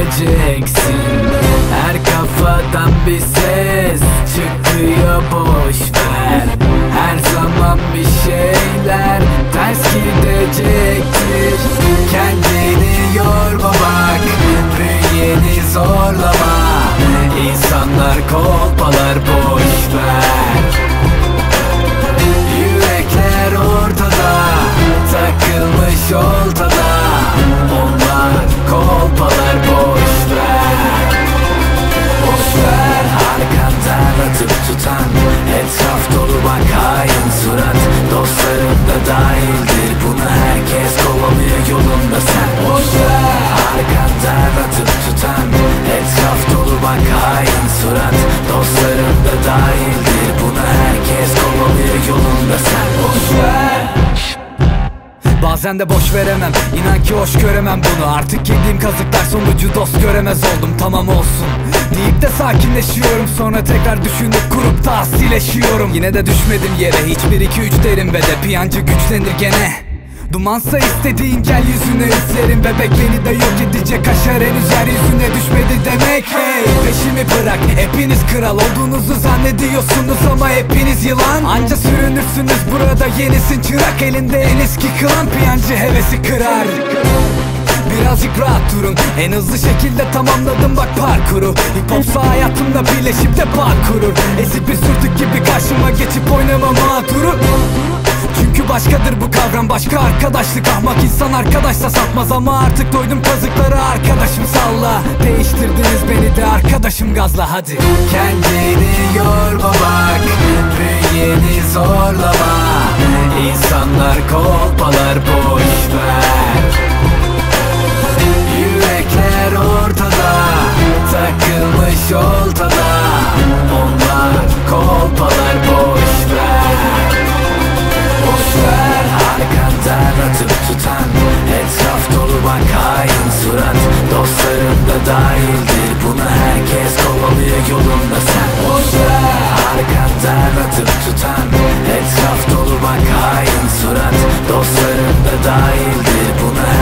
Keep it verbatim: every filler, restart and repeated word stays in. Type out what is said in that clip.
gideceksin. Her kafadan bir ses çıkıyor, boş ver. Her zaman bir şeyler ters gidecektir. Kendini yorma bak, bünyeni zorlama. İnsanlar kolpalar, boş ver. Yürekler ortada, takılmış oltada. Onlar kolpalar, boş ver. Boş ver. Arkandan atıp tutan, etraf dolu bak hain surat. Dostlarım da dahildir, bunu herkes kovalıyor yolunda, sen boş ver. Arkandan atıp tutan, etraf dolu bak hain surat. Dostlarım da dahildir, bunu herkes kovalıyor yolunda, sen boş ver. Bazen de boş veremem, inan ki hoş göremem bunu. Artık yediğim kazıklar sonucu dost göremez oldum, tamam olsun deyip de sakinleşiyorum. Sonra tekrar düşünüp kurup da sileşiyorum. Yine de düşmedim yere, hiç bir iki üç derim ve de piyancı güçlenir gene. Dumansa istediğin gel yüzüne üflerim bebek, beni de yok edecek kaşar henüz yeryüzüne düşmedi demek. Hey, peşimi bırak, hepiniz kral olduğunuzu zannediyorsunuz ama hepiniz yılan. Anca sürünürsünüz burada, yenisin çırak, elinde en eski kılan. Piyancı hevesi kırar. Birazcık rahat durun, en hızlı şekilde tamamladım bak parkuru. Hip hopsa hayatımda birleşip de bağ kurur. Ezip bir sürdük gibi karşıma geçip oynama mağduru. Çünkü başkadır bu kavram, başka arkadaşlık. Ahmak insan arkadaşsa satmaz ama artık doydum kazıkları, arkadaşım salla. Değiştirdiniz beni de arkadaşım gazla, hadi. Kendini yorma bak, bünyeni zorlama. İnsanlar kolpalar, boş ver. Yürekler ortada, takılmış oltada. Onlar kolpalar, boş ver. Boş ver. Arkandan atıp tutan, etraf dolu bak hain surat. Dostlarım da dahildir, bunu herkes kovalıyor yolunda, sen boş ver. Arkandan atıp tutan, etraf dolu bak hain surat. Dostlarım da dahildir, bunu